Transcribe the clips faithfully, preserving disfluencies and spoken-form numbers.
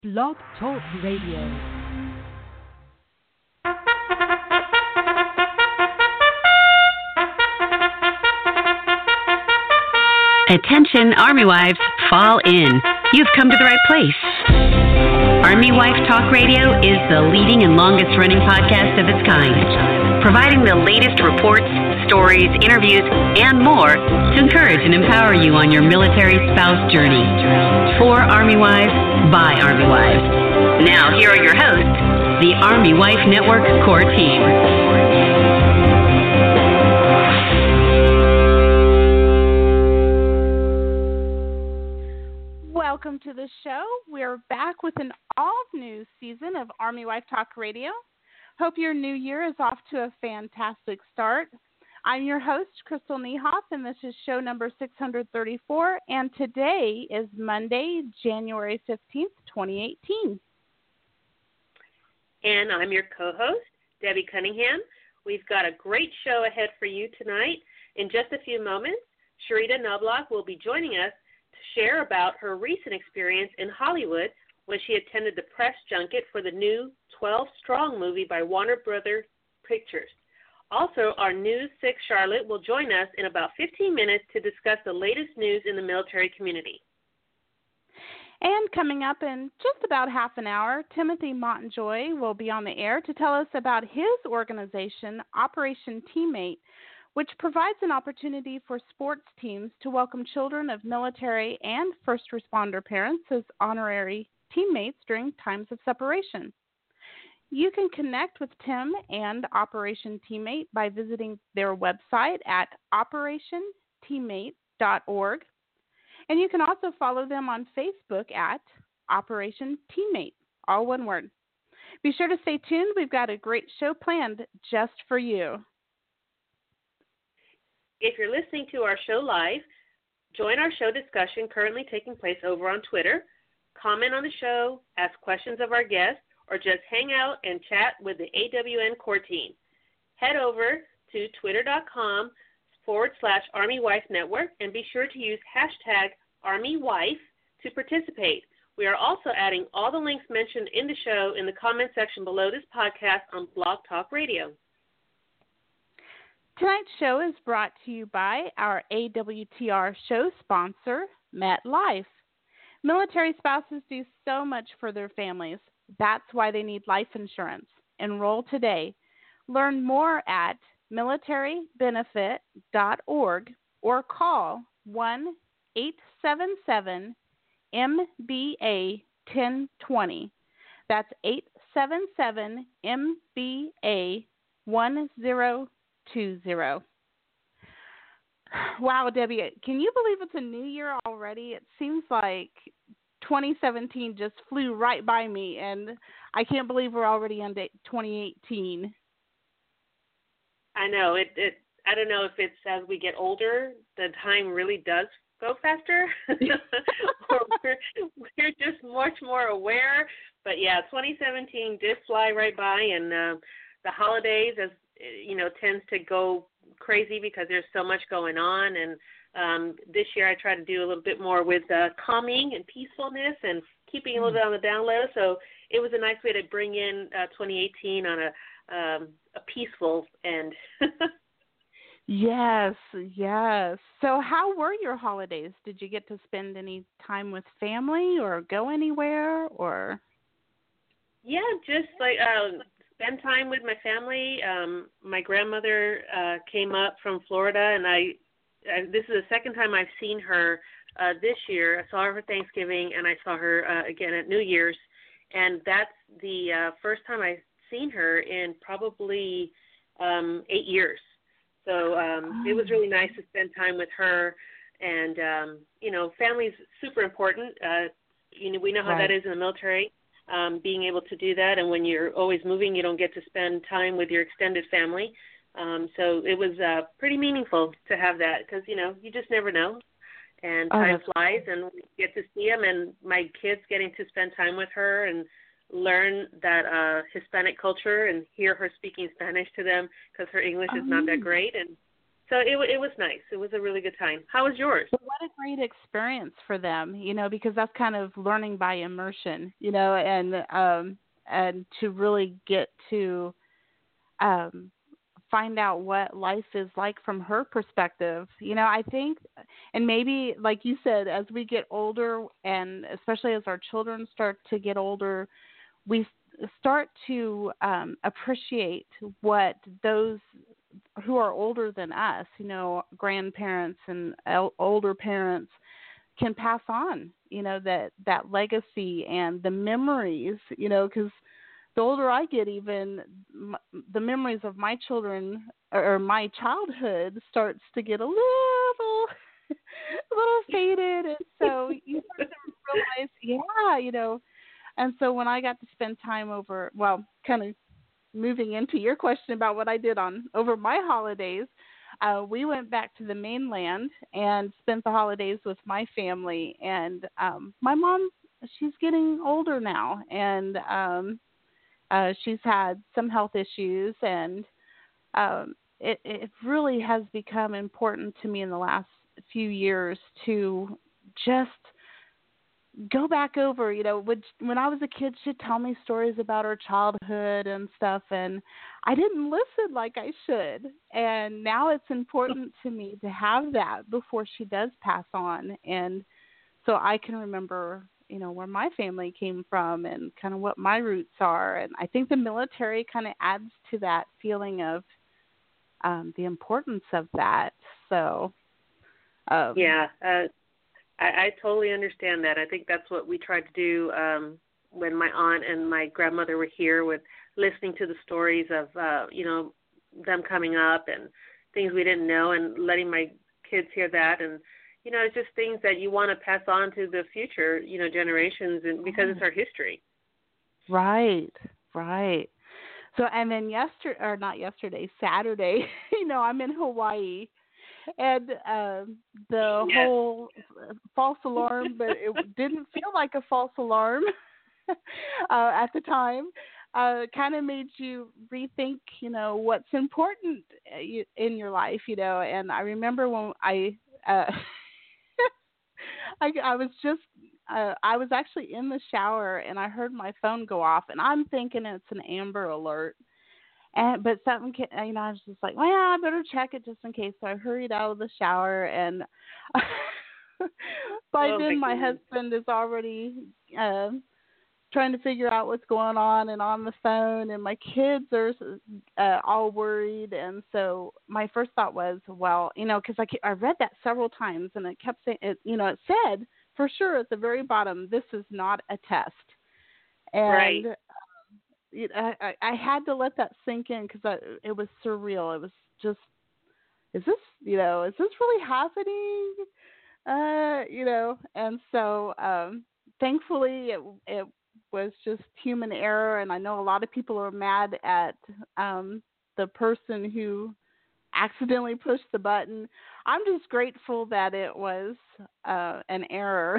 Blog Talk Radio. Attention, Army wives, fall in. You've come to the right place. Army Wife Talk Radio is the leading and longest running podcast of its kind, providing the latest reports, stories, interviews, and more to encourage and empower you on your military spouse journey. For Army Wives, by Army Wives. Now, here are your hosts, the Army Wife Network core team. Welcome to the show. We're back with an all-new season of Army Wife Talk Radio. Hope your new year is off to a fantastic start. I'm your host, Crystal Niehoff, and this is show number six hundred thirty-four, and today is Monday, January fifteenth, twenty eighteen. And I'm your co-host, Debbie Cunningham. We've got a great show ahead for you tonight. In just a few moments, Sharita Knobloch will be joining us to share about her recent experience in Hollywood when she attended the press junket for the new twelve Strong movie by Warner Brothers Pictures. Also, our News six Charlotte will join us in about fifteen minutes to discuss the latest news in the military community. And coming up in just about half an hour, Timothy Montjoy will be on the air to tell us about his organization, Operation Teammate, which provides an opportunity for sports teams to welcome children of military and first responder parents as honorary teammates during times of separation. You can connect with Tim and Operation Teammate by visiting their website at operation teammate dot org. And you can also follow them on Facebook at Operation Teammate, all one word. Be sure to stay tuned. We've got a great show planned just for you. If you're listening to our show live, join our show discussion currently taking place over on Twitter. Comment on the show, ask questions of our guests, or just hang out and chat with the A W N core team. Head over to twitter.com forward slash Army Wife Network and be sure to use hashtag Army Wife to participate. We are also adding all the links mentioned in the show in the comment section below this podcast on Blog Talk Radio. Tonight's show is brought to you by our A W T R show sponsor, MetLife. Military spouses do so much for their families. That's why they need life insurance. Enroll today. Learn more at military benefit dot org or call one eight seven seven M B A ten twenty. That's eight seven seven M B A one zero two zero. Wow, Debbie, can you believe it's a new year already? It seems like twenty seventeen just flew right by me, and I can't believe we're already into twenty eighteen. I know. It, it. I don't know if it's as we get older, the time really does go faster, or we're, we're just much more aware. But, yeah, twenty seventeen did fly right by, and uh, the holidays, as you know, tends to go crazy because there's so much going on. And um, this year I tried to do a little bit more with uh, calming and peacefulness and keeping a little bit on the down low. So it was a nice way to bring in uh, twenty eighteen on a um, a peaceful end. Yes, yes. So how were your holidays? Did you get to spend any time with family or go anywhere? Or Yeah, just like uh, spend time with my family. Um, my grandmother uh, came up from Florida, and I, I this is the second time I've seen her uh, this year. I saw her for Thanksgiving, and I saw her uh, again at New Year's, and that's the uh, first time I've seen her in probably um, eight years. So um, it was really nice to spend time with her, and um, you know, family's super important. Uh, you know, we know how Right. that is in the military. Um, being able to do that, and when you're always moving, you don't get to spend time with your extended family. Um, so it was uh, pretty meaningful to have that because, you know, you just never know. And Oh, time that's- flies, and we get to see them, and my kids getting to spend time with her and learn that uh, Hispanic culture and hear her speaking Spanish to them because her English is not that great. And So it it was nice. It was a really good time. How was yours? But what a great experience for them, you know, because that's kind of learning by immersion, you know, and um, and to really get to um, find out what life is like from her perspective. You know, I think, and maybe like you said, as we get older, and especially as our children start to get older, we start to um, appreciate what those who are older than us, you know, grandparents and el- older parents can pass on, you know, that, that legacy and the memories, you know, because the older I get, even m- the memories of my children or my childhood starts to get a little, a little faded. And so you start to realize, yeah, you know, and so when I got to spend time over, well, kind of moving into your question about what I did on over my holidays, uh, we went back to the mainland and spent the holidays with my family. And um, my mom, she's getting older now, and um, uh, she's had some health issues, and um, it, it really has become important to me in the last few years to just go back over, you know, when, when I was a kid, she'd tell me stories about her childhood and stuff, and I didn't listen like I should. And now it's important to me to have that before she does pass on. And so I can remember, you know, where my family came from and kind of what my roots are. And I think the military kind of adds to that feeling of um, the importance of that. So, um, yeah, uh, I, I totally understand that. I think that's what we tried to do um, when my aunt and my grandmother were here, with listening to the stories of, uh, you know, them coming up and things we didn't know, and letting my kids hear that. And, you know, it's just things that you want to pass on to the future, you know, generations, and because it's our history. Right, right. So, and then yesterday, or not yesterday, Saturday, you know, I'm in Hawaii. And uh, the yes. whole false alarm, but it didn't feel like a false alarm uh, at the time, uh, kind of made you rethink, you know, what's important in your life, you know. And I remember when I, uh, I, I was just, uh, I was actually in the shower and I heard my phone go off, and I'm thinking it's an Amber Alert. And but something, you know, I was just like, well, I better check it just in case. So I hurried out of the shower, and by oh, then my, my husband is already uh, trying to figure out what's going on and on the phone, and my kids are uh, all worried. And so my first thought was, well, you know, because I, I read that several times, and it kept saying, it, you know, it said for sure at the very bottom, this is not a test. And right. I, I had to let that sink in, because it was surreal. It was just, is this, you know, is this really happening? Uh, you know, and so um, thankfully it, it was just human error. And I know a lot of people are mad at um, the person who accidentally pushed the button. I'm just grateful that it was uh, an error.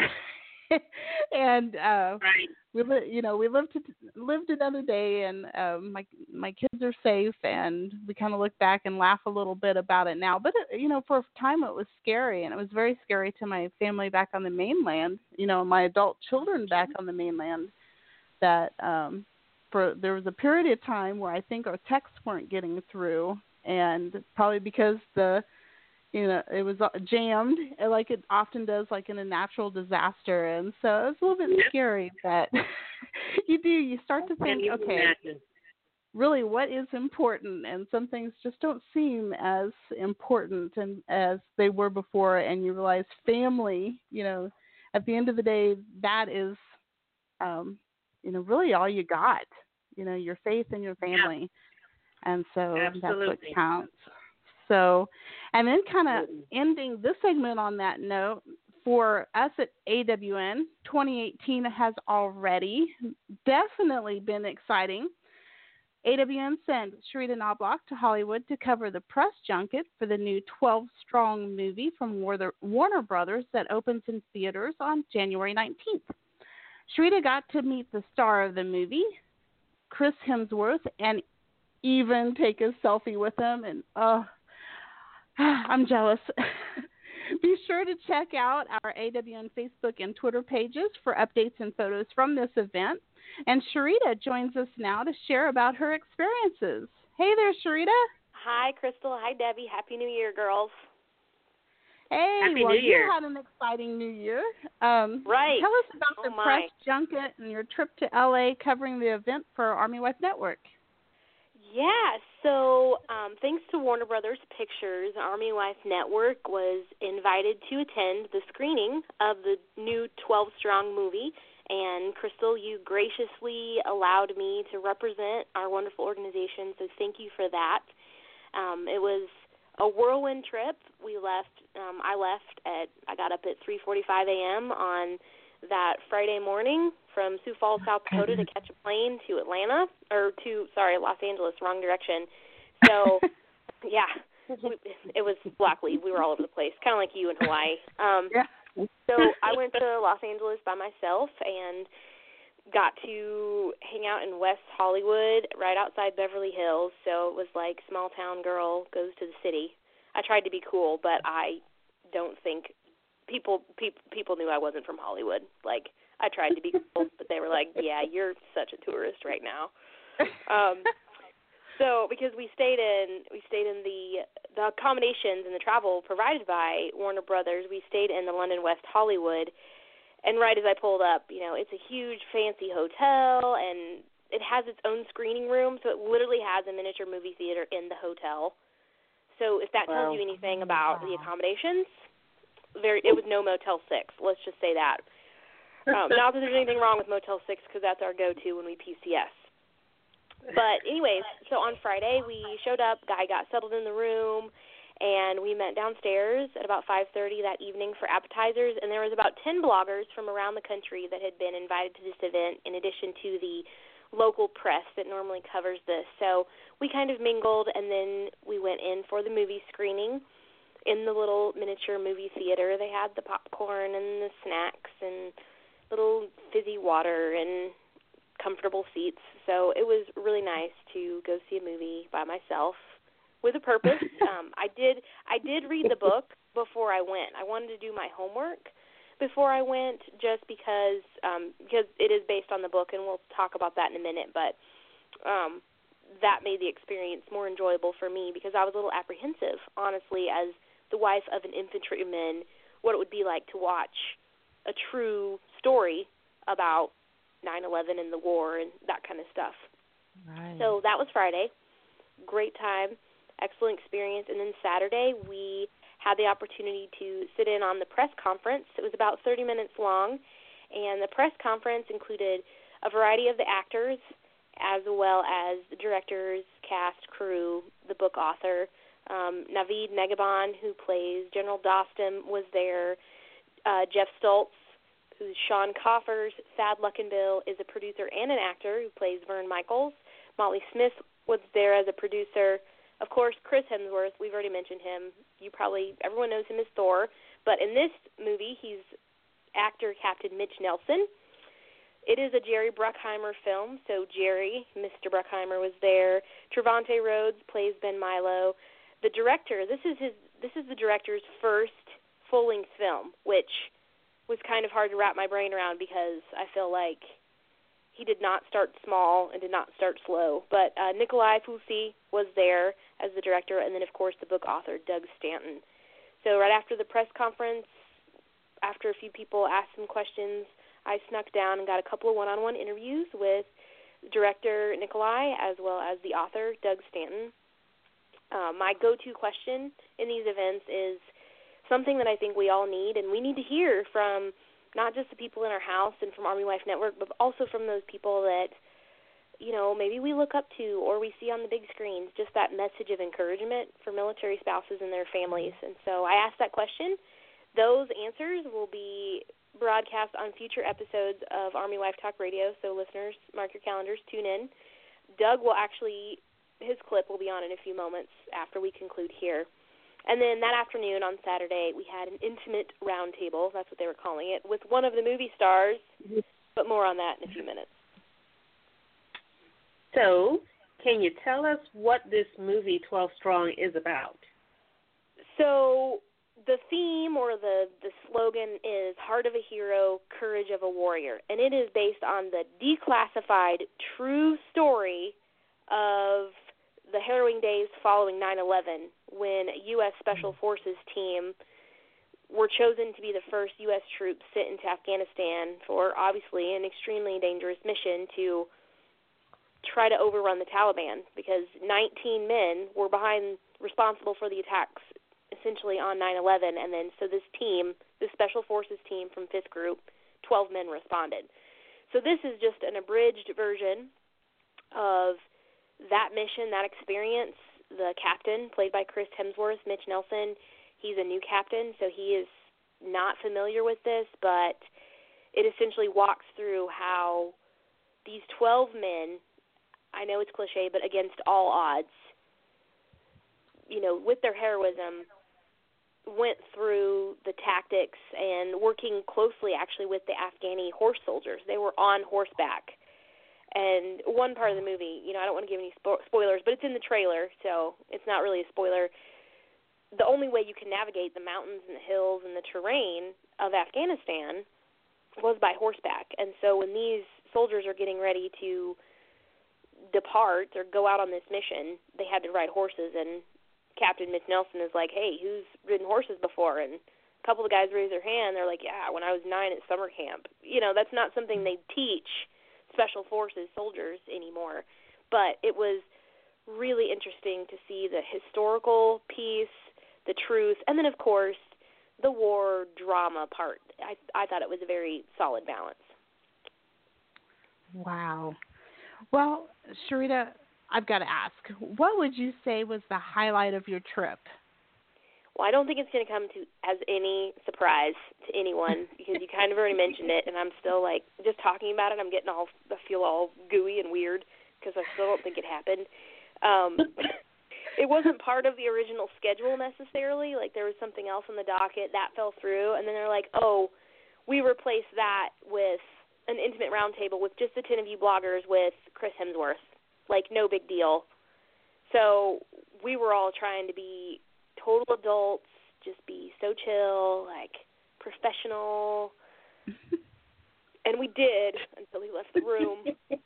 and uh, right. we, you know, we lived to, lived another day, and um, my my kids are safe, and we kind of look back and laugh a little bit about it now. But it, you know, for a time it was scary, and it was very scary to my family back on the mainland. You know, my adult children back on the mainland. That um, for there was a period of time where I think our texts weren't getting through, and probably because the You know, it was jammed like it often does, like in a natural disaster. And so it was a little bit Yep. scary, but you do, you start to think, okay, imagine. really what is important? And some things just don't seem as important and as they were before. And you realize family, you know, at the end of the day, that is, um, you know, really all you got, you know, your faith and your family. Yeah. And so Absolutely. that's what counts. So, and then kind of ending this segment on that note, for us at A W N, twenty eighteen has already definitely been exciting. A W N sent Sharita Knobloch to Hollywood to cover the press junket for the new twelve Strong movie from Warner Brothers that opens in theaters on January nineteenth. Sharita got to meet the star of the movie, Chris Hemsworth, and even take a selfie with him. And, oh, I'm jealous. Be sure to check out our A W N Facebook and Twitter pages for updates and photos from this event. And Sharita joins us now to share about her experiences. Hey there, Sharita. Hi, Crystal. Hi, Debbie. Happy New Year, girls. Hey, Happy well, New Year. You had an exciting New Year. Um, right. Tell us about oh the my. press junket and your trip to L A covering the event for Army Wife Network. Yeah, so um, thanks to Warner Brothers Pictures, Army Wife Network was invited to attend the screening of the new twelve Strong movie. And, Crystal, you graciously allowed me to represent our wonderful organization, so thank you for that. Um, it was a whirlwind trip. We left, um, I left at, I got up at three forty-five a.m. on that Friday morning from Sioux Falls, South Dakota to catch a plane to Atlanta, or to, sorry, Los Angeles, wrong direction. So, yeah, it was Blacklead. We were all over the place, kind of like you in Hawaii. Um, yeah. So I went to Los Angeles by myself and got to hang out in West Hollywood, right outside Beverly Hills. So it was like small town girl goes to the city. I tried to be cool, but I don't think people people people knew I wasn't from Hollywood. Like, I tried to be cool, but they were like, "Yeah, you're such a tourist right now." Um, so because we stayed in we stayed in the the accommodations and the travel provided by Warner Brothers, we stayed in the London West Hollywood. And right as I pulled up, you know, it's a huge fancy hotel, and it has its own screening room, so it literally has a miniature movie theater in the hotel. So if that Wow. tells you anything about the accommodations, there it was no Motel six. Let's just say that. Um, not that there's anything wrong with Motel six, because that's our go-to when we P C S. But anyways, so on Friday we showed up, guy got settled in the room, and we met downstairs at about five thirty that evening for appetizers, and there was about ten bloggers from around the country that had been invited to this event, in addition to the local press that normally covers this. So we kind of mingled, and then we went in for the movie screening in the little miniature movie theater. They had the popcorn and the snacks and little fizzy water and comfortable seats. So it was really nice to go see a movie by myself with a purpose. Um, I did I did read the book before I went. I wanted to do my homework before I went, just because um, because it is based on the book, and we'll talk about that in a minute. But um, that made the experience more enjoyable for me, because I was a little apprehensive, honestly, as the wife of an infantryman, what it would be like to watch a true story about nine eleven and the war and that kind of stuff. Right. So that was Friday. Great time, excellent experience. And then Saturday we had the opportunity to sit in on the press conference. It was about thirty minutes long, and the press conference included a variety of the actors, as well as the directors, cast, crew, the book author. Um, Naveed Negahban, who plays General Dostum, was there. Uh, Jeff Stoltz, who's Sean Coffer's Thad Luckenbill, is a producer and an actor who plays Vern Michaels. Molly Smith was there as a producer. Of course, Chris Hemsworth, we've already mentioned him. You probably, everyone knows him as Thor. But in this movie, he's actor Captain Mitch Nelson. It is a Jerry Bruckheimer film, so Jerry, Mister Bruckheimer, was there. Trevante Rhodes plays Ben Milo. The director, this is his, this is the director's first full-length film, which was kind of hard to wrap my brain around, because I feel like he did not start small and did not start slow. But uh, Nikolai Fulci was there as the director, and then, of course, the book author, Doug Stanton. So right after the press conference, after a few people asked some questions, I snuck down and got a couple of one-on-one interviews with director Nikolai as well as the author, Doug Stanton. Uh, my go-to question in these events is something that I think we all need, and we need to hear from not just the people in our house and from Army Wife Network, but also from those people that, you know, maybe we look up to or we see on the big screens, just that message of encouragement for military spouses and their families. And so I asked that question. Those answers will be broadcast on future episodes of Army Wife Talk Radio, so listeners, mark your calendars, tune in. Doug will actually, his clip will be on in a few moments after we conclude here. And then that afternoon on Saturday, we had an intimate roundtable, that's what they were calling it, with one of the movie stars, but more on that in a few minutes. So, can you tell us what this movie twelve Strong is about? So the theme or the, the slogan is Heart of a Hero, Courage of a Warrior. And it is based on the declassified true story of the harrowing days following nine eleven, when a U S Special Forces team were chosen to be the first U S troops sent into Afghanistan for, obviously, an extremely dangerous mission to try to overrun the Taliban, because nineteen men were behind, responsible for the attacks, essentially, on nine eleven, and then so this team, this Special Forces team from fifth Group, twelve men responded. So this is just an abridged version of that mission, that experience. The captain, played by Chris Hemsworth, Mitch Nelson, he's a new captain, so he is not familiar with this, but it essentially walks through how these twelve men, I know it's cliche, but against all odds, you know, with their heroism, went through the tactics and working closely, actually, with the Afghani horse soldiers. They were on horseback. And one part of the movie, you know, I don't want to give any spo- spoilers, but it's in the trailer, so it's not really a spoiler. The only way you can navigate the mountains and the hills and the terrain of Afghanistan was by horseback. And so when these soldiers are getting ready to depart or go out on this mission, they had to ride horses, and Captain Mitch Nelson is like, hey, who's ridden horses before? And a couple of guys raise their hand. They're like, yeah, when I was nine at summer camp. You know, that's not something they teach Special Forces soldiers anymore. But it was really interesting to see the historical piece, the truth, and then, of course, the war drama part. I, I thought it was a very solid balance. Wow. Well, Sharita, I've got to ask, what would you say was the highlight of your trip? Well, I don't think it's going to come to as any surprise to anyone, because you kind of already mentioned it, and I'm still, like, just talking about it, I'm getting all, I feel all gooey and weird, because I still don't think it happened. Um, it wasn't part of the original schedule necessarily. Like, there was something else on the docket that fell through, and then they're like, oh, we replaced that with an intimate roundtable with just the ten of you bloggers with Chris Hemsworth. Like, no big deal. So we were all trying to be total adults, just be so chill, like professional. And we did until he left the room.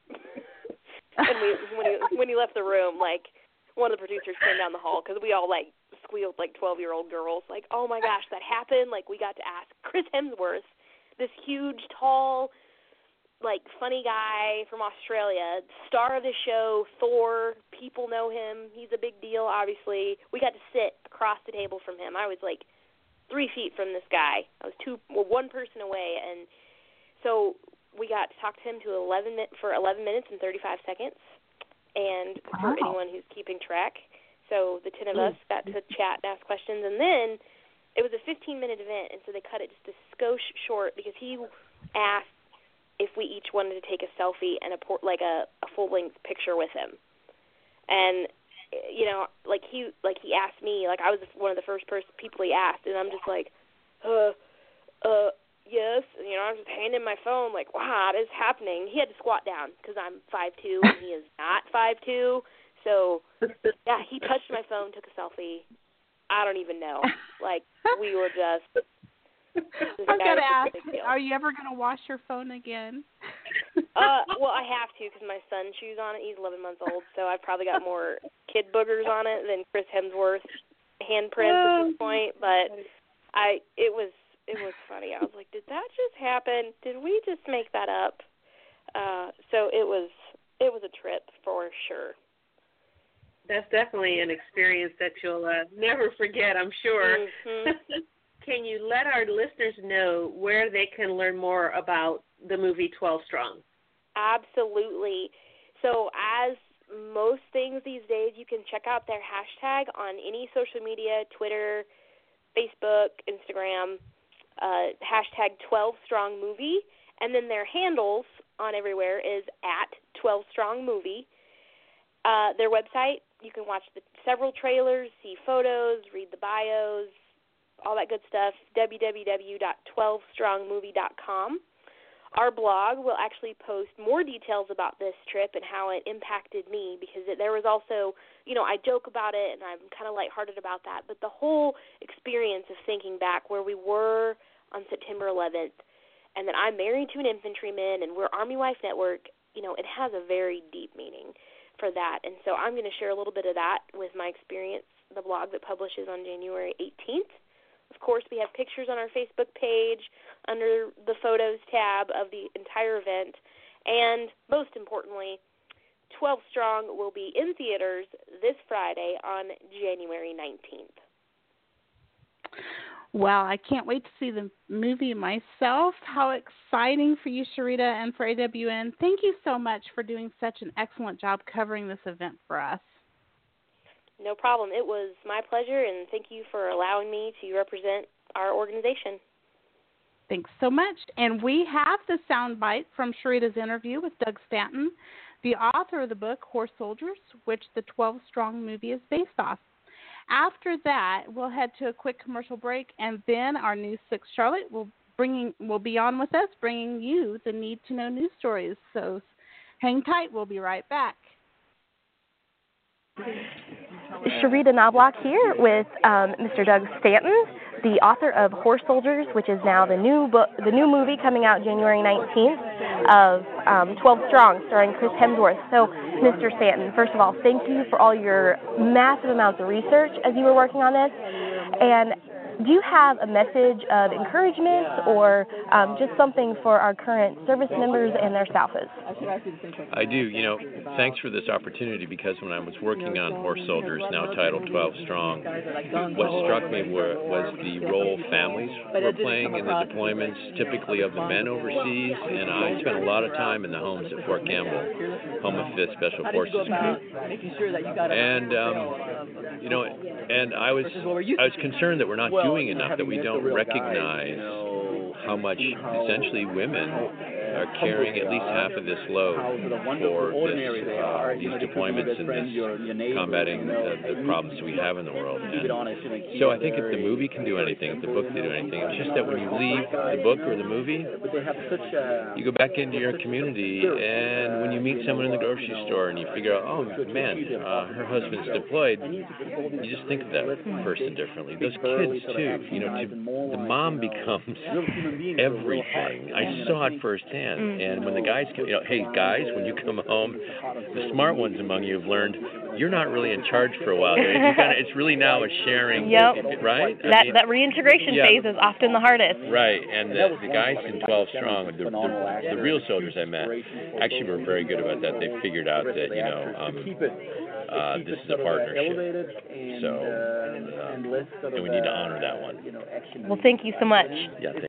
And we, when he when he left the room, like, one of the producers came down the hall, because we all, like, squealed like twelve-year-old girls, like, oh, my gosh, that happened. Like, we got to ask Chris Hemsworth, this huge, tall, like, funny guy from Australia, star of the show, Thor. People know him. He's a big deal, obviously. We got to sit across the table from him. I was, like, three feet from this guy. I was two, well, one person away, and so we got to talk to him to eleven for eleven minutes and thirty-five seconds. And for wow. anyone who's keeping track, so the ten of us got to chat and ask questions, and then it was a fifteen-minute event, and so they cut it just a skosh short, because he asked if we each wanted to take a selfie and a like a, a full-length picture with him. And, you know, like he like he asked me, like I was one of the first person, people he asked, and I'm just like, uh, uh, yes. And, you know, I'm just handing my phone, like, wow, this is happening. He had to squat down, because I'm five two, and he is not five two. So, yeah, he touched my phone, took a selfie. I don't even know. Like, we were just... I've got to ask, are you ever going to wash your phone again? uh, well, I have to, because my son chews on it. He's eleven months old, so I've probably got more kid boogers on it than Chris Hemsworth's handprints at this point. But I, it was, it was funny. I was like, did that just happen? Did we just make that up? Uh, so it was, it was a trip for sure. That's definitely an experience that you'll uh, never forget, I'm sure. Mm-hmm. Can you let our listeners know where they can learn more about the movie twelve Strong? Absolutely. So as most things these days, you can check out their hashtag on any social media, Twitter, Facebook, Instagram, uh, hashtag twelve strong movie, and then their handles on everywhere is at twelve strong movie. Uh, their website, you can watch the several trailers, see photos, read the bios, all that good stuff, w w w dot twelve strong movie dot com. Our blog will actually post more details about this trip and how it impacted me, because it, there was also, you know, I joke about it and I'm kind of lighthearted about that, but the whole experience of thinking back where we were on September eleventh, and that I'm married to an infantryman and we're Army Wife Network, you know, it has a very deep meaning for that. And so I'm going to share a little bit of that with my experience, the blog that publishes on January eighteenth. Of course, we have pictures on our Facebook page under the Photos tab of the entire event. And most importantly, twelve Strong will be in theaters this Friday on January nineteenth. Well, I can't wait to see the movie myself. How exciting for you, Sharita, and for A W N. Thank you so much for doing such an excellent job covering this event for us. No problem. It was my pleasure, and thank you for allowing me to represent our organization. Thanks so much. And we have the soundbite from Sharita's interview with Doug Stanton, the author of the book Horse Soldiers, which the twelve Strong movie is based off. After that, we'll head to a quick commercial break, and then our News six Charlotte will bringing will be on with us, bringing you the need-to-know news stories. So hang tight. We'll be right back. Sharita Knobloch here with um, Mister Doug Stanton, the author of Horse Soldiers, which is now the new book, the new movie coming out January nineteenth of um, twelve Strong, starring Chris Hemsworth. So, Mister Stanton, first of all, thank you for all your massive amounts of research as you were working on this. And do you have a message of encouragement or um, just something for our current service members and their spouses? I do. You know, thanks for this opportunity, because when I was working on Horse Soldiers, now titled twelve Strong, what struck me were, was the role families were playing in the deployments, typically of the men overseas, and I spent a lot of time in the homes at Fort Campbell, home of fifth Special Forces Group. And, um, you know, and I was, I was concerned that we're not doing enough, that we don't recognize how much essentially women are carrying at least half of this load for this, uh, these deployments and this combating the, the problems we have in the world. And so I think if the movie can do anything, if the book can do anything, it's just that when you leave the book or the movie, you go back into your community, and when you meet someone in the grocery store and you figure out, oh man, uh, her husband's deployed, you just think of that person differently. Those kids too, you know, to, the mom becomes everything. I saw it firsthand. And when the guys come, you know, hey guys, when you come home, the smart ones among you have learned you're not really in charge for a while. You gotta, it's really now a sharing, yep. right? That I mean, that reintegration yeah. phase is often the hardest. Right, and the, the guys in twelve Strong, the, the, the real soldiers I met, actually were very good about that. They figured out that, you know, um, uh, this is a partnership. So, uh, and we need to honor that one. Well, thank you so much. Yeah. Thank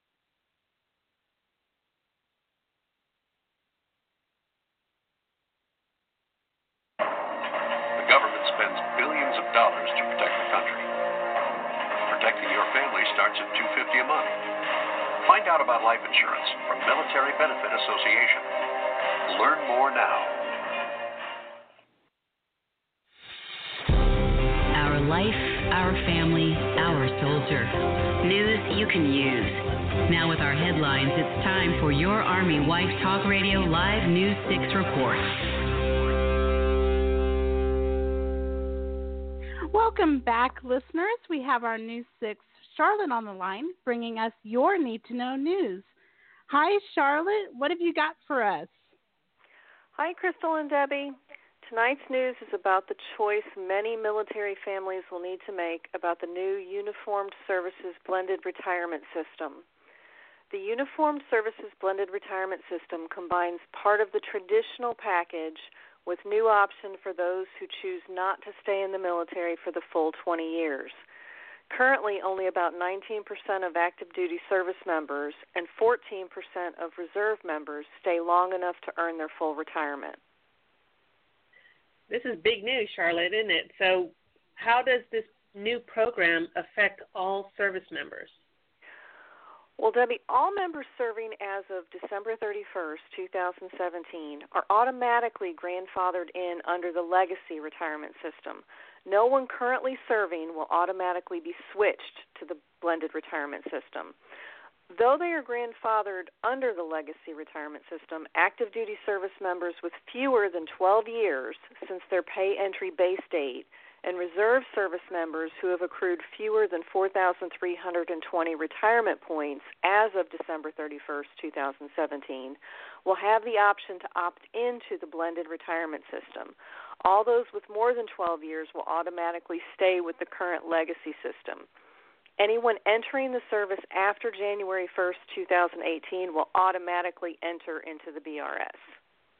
Find out about life insurance from Military Benefit Association. Learn more now. Our life, our family, our soldier. News you can use. Now with our headlines, it's time for your Army Wife Talk Radio Live News six report. Welcome back, listeners. We have our News six Charlotte on the line, bringing us your need-to-know news. Hi, Charlotte. What have you got for us? Hi, Crystal and Debbie. Tonight's news is about the choice many military families will need to make about the new Uniformed Services Blended Retirement System. The Uniformed Services Blended Retirement System combines part of the traditional package with new option for those who choose not to stay in the military for the full twenty years. Currently, only about nineteen percent of active duty service members and fourteen percent of reserve members stay long enough to earn their full retirement. This is big news, Charlotte, isn't it? So how does this new program affect all service members? Well, Debbie, all members serving as of December thirty-first, twenty seventeen are automatically grandfathered in under the legacy retirement system. No one currently serving will automatically be switched to the blended retirement system. Though they are grandfathered under the legacy retirement system, active duty service members with fewer than twelve years since their pay entry base date and reserve service members who have accrued fewer than four thousand three hundred twenty retirement points as of December thirty-first, twenty seventeen, will have the option to opt into the blended retirement system. All those with more than twelve years will automatically stay with the current legacy system. Anyone entering the service after January first, twenty eighteen will automatically enter into the B R S.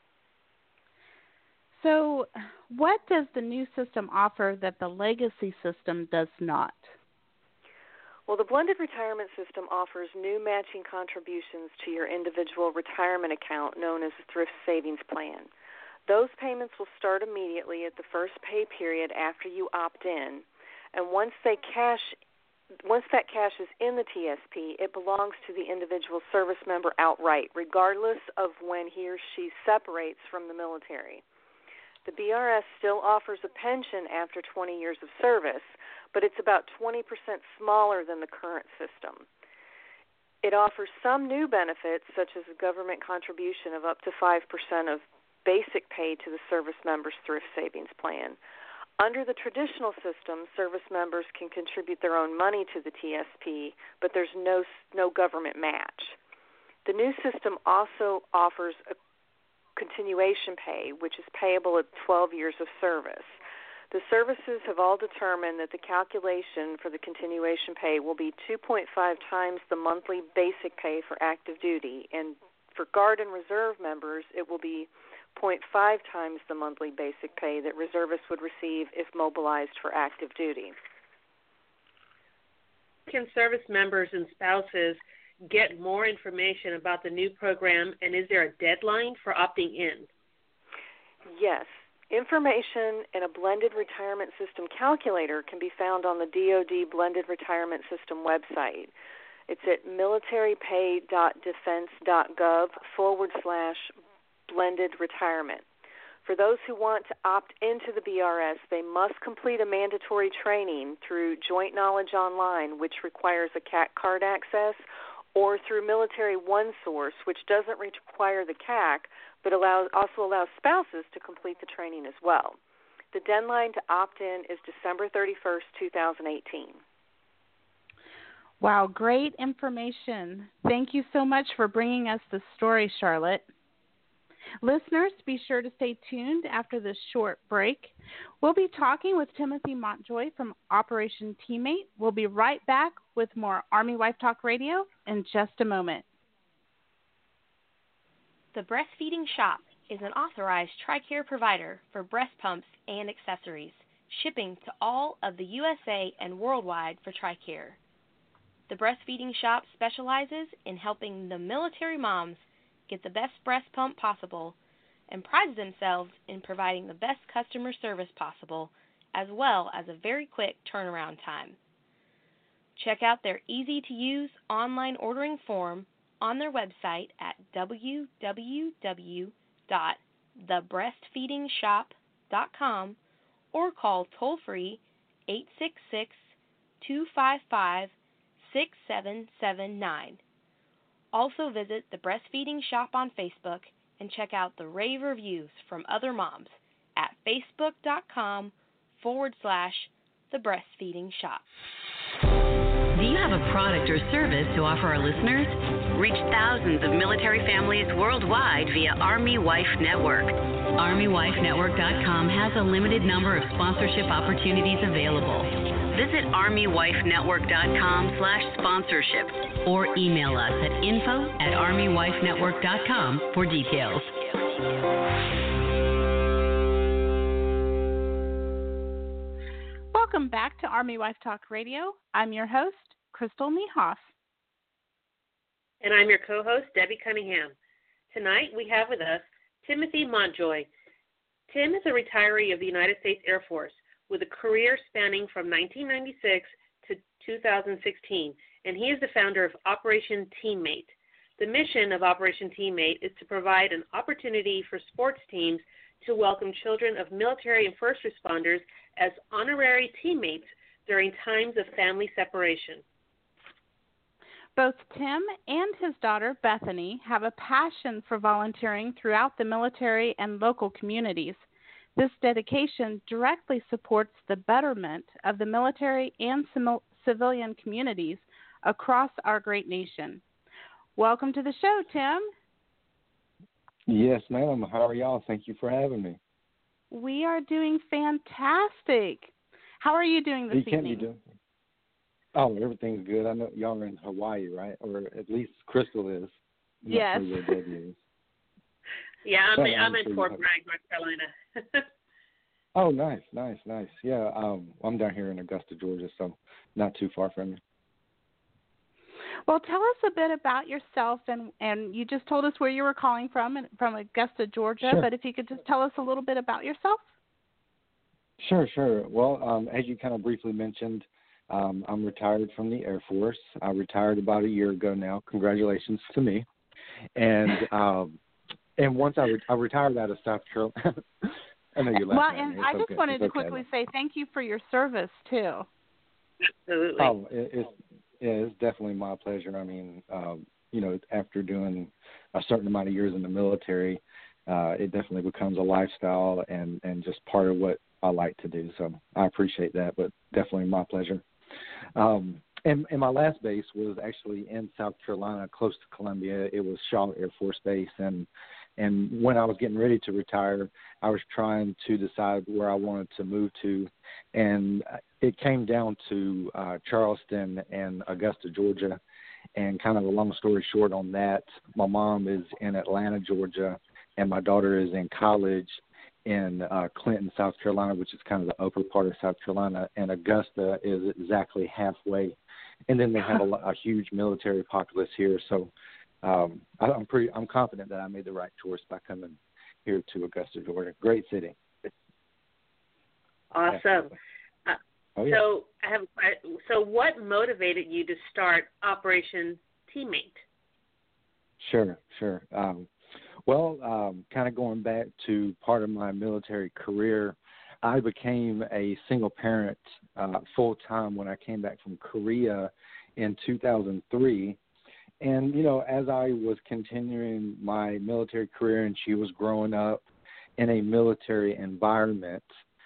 So, what does the new system offer that the legacy system does not? Well, the blended retirement system offers new matching contributions to your individual retirement account known as a thrift savings plan. Those payments will start immediately at the first pay period after you opt in, and once they cash Once that cash is in the T S P, it belongs to the individual service member outright, regardless of when he or she separates from the military. The B R S still offers a pension after twenty years of service, but it's about twenty percent smaller than the current system. It offers some new benefits, such as a government contribution of up to five percent of basic pay to the service member's thrift savings plan. Under the traditional system, service members can contribute their own money to the T S P, but there's no no government match. The new system also offers a continuation pay, which is payable at twelve years of service. The services have all determined that the calculation for the continuation pay will be two point five times the monthly basic pay for active duty, and for Guard and Reserve members, it will be zero point five times the monthly basic pay that reservists would receive if mobilized for active duty. Can service members and spouses get more information about the new program, and is there a deadline for opting in? Yes. Information in a blended retirement system calculator can be found on the D O D Blended Retirement System website. It's at militarypay.defense.gov forward slash blended retirement. For those who want to opt into the B R S, they must complete a mandatory training through Joint Knowledge Online, which requires a C A C card access, or through Military OneSource, which doesn't require the C A C, but allows, also allows spouses to complete the training as well. The deadline to opt in is December thirty-first, twenty eighteen. Wow, great information. Thank you so much for bringing us the story, Charlotte. Listeners, be sure to stay tuned after this short break. We'll be talking with Timothy Montjoy from Operation Teammate. We'll be right back with more Army Wife Talk Radio in just a moment. The Breastfeeding Shop is an authorized TRICARE provider for breast pumps and accessories, shipping to all of the U S A and worldwide for TRICARE. The Breastfeeding Shop specializes in helping the military moms get the best breast pump possible and prides themselves in providing the best customer service possible, as well as a very quick turnaround time. Check out their easy-to-use online ordering form on their website at w w w dot the breastfeeding shop dot com or call toll-free eight six six, two five five, six seven seven nine. Also visit the Breastfeeding Shop on Facebook and check out the rave reviews from other moms at facebook.com forward slash the Breastfeeding Shop. Do you have a product or service to offer our listeners? Reach thousands of military families worldwide via Army Wife Network. Army Wife Network dot com has a limited number of sponsorship opportunities available. Visit Army Wife Network dot com slash sponsorship or email us at info at Army Wife Network dot com for details. Welcome back to Army Wife Talk Radio. I'm your host, Crystal Niehoff. And I'm your co-host, Debbie Cunningham. Tonight we have with us Timothy Montjoy. Tim is a retiree of the United States Air Force with a career spanning from nineteen ninety-six to two thousand sixteen, and he is the founder of Operation Teammate. The mission of Operation Teammate is to provide an opportunity for sports teams to welcome children of military and first responders as honorary teammates during times of family separation. Both Tim and his daughter, Bethany, have a passion for volunteering throughout the military and local communities. This dedication directly supports the betterment of the military and civilian communities across our great nation. Welcome to the show, Tim. Yes, ma'am. How are y'all? Thank you for having me. We are doing fantastic. How are you doing this you can't evening? Be doing... Oh, everything's good. I know y'all are in Hawaii, right? Or at least Crystal is. I'm yes. Not sure where is. Yeah, I'm, in, I'm, I'm in sure Fort have... Bragg, North Carolina. Oh, nice, nice, nice. Yeah, um, I'm down here in Augusta, Georgia, so not too far from you. Well, tell us a bit about yourself, and, and you just told us where you were calling from, from Augusta, Georgia, sure. But if you could just tell us a little bit about yourself. Sure, sure. Well, um, as you kind of briefly mentioned, um, I'm retired from the Air Force. I retired about a year ago now. Congratulations to me. And um, and once I, re- I retired out of South Carolina. I know you're laughing. Well, at and me. I It's just okay. wanted it's to okay. quickly say thank you for your service, too. Absolutely. Oh, it, it's, yeah, it's definitely my pleasure. I mean, um, you know, after doing a certain amount of years in the military, uh, it definitely becomes a lifestyle and, and just part of what I like to do. So I appreciate that, but definitely my pleasure. Um, and, and my last base was actually in South Carolina, close to Columbia. It was Shaw Air Force Base. And, and when I was getting ready to retire, I was trying to decide where I wanted to move to. And it came down to uh, Charleston and Augusta, Georgia. And kind of a long story short on that, my mom is in Atlanta, Georgia, and my daughter is in college in uh, Clinton, South Carolina, which is kind of the upper part of South Carolina, and Augusta is exactly halfway. And then they have a, a huge military populace here, so um, I, I'm pretty, I'm confident that I made the right choice by coming here to Augusta, Georgia. Great city. Awesome. Uh, oh, yeah. So I have. So what motivated you to start Operation Teammate? Sure, sure. Um, Well, um, kind of going back to part of my military career, I became a single parent uh, full time when I came back from Korea in two thousand three. And, you know, as I was continuing my military career and she was growing up in a military environment,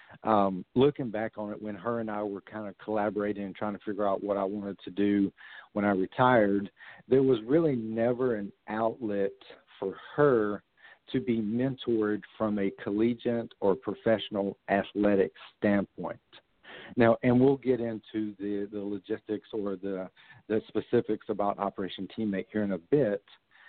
um, looking back on it, when her and I were kind of collaborating and trying to figure out what I wanted to do when I retired, there was really never an outlet for her to be mentored from a collegiate or professional athletic standpoint. Now, and we'll get into the, the logistics or the, the specifics about Operation Teammate here in a bit,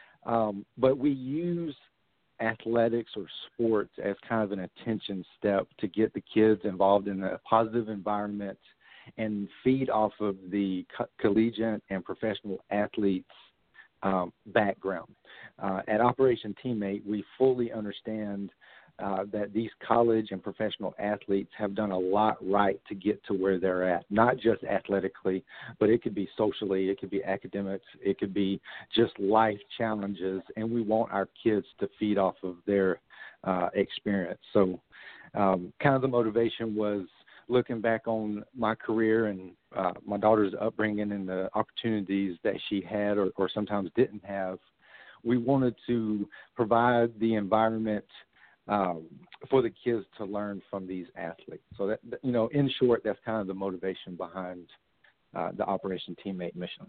um, but we use athletics or sports as kind of an attention step to get the kids involved in a positive environment and feed off of the co- collegiate and professional athletes' um, background. Uh, at Operation Teammate, we fully understand uh, that these college and professional athletes have done a lot right to get to where they're at, not just athletically, but it could be socially, it could be academics, it could be just life challenges, and we want our kids to feed off of their uh, experience. So um, kind of the motivation was looking back on my career and uh, my daughter's upbringing and the opportunities that she had or, or sometimes didn't have. We wanted to provide the environment um, for the kids to learn from these athletes. So that, you know, in short, that's kind of the motivation behind uh, the Operation Teammate mission.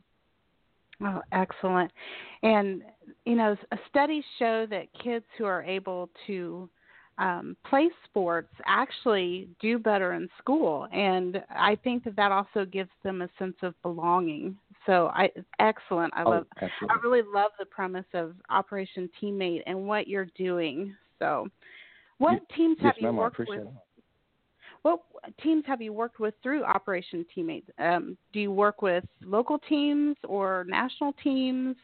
Oh, excellent. And, you know, studies show that kids who are able to um, play sports actually do better in school. And I think that that also gives them a sense of belonging. So I, excellent. I love, oh, I really love the premise of Operation Teammate and what you're doing. So what yes, teams have yes, you ma'am, worked I appreciate with? It. What teams have you worked with through Operation Teammate? Um, do you work with local teams or national teams?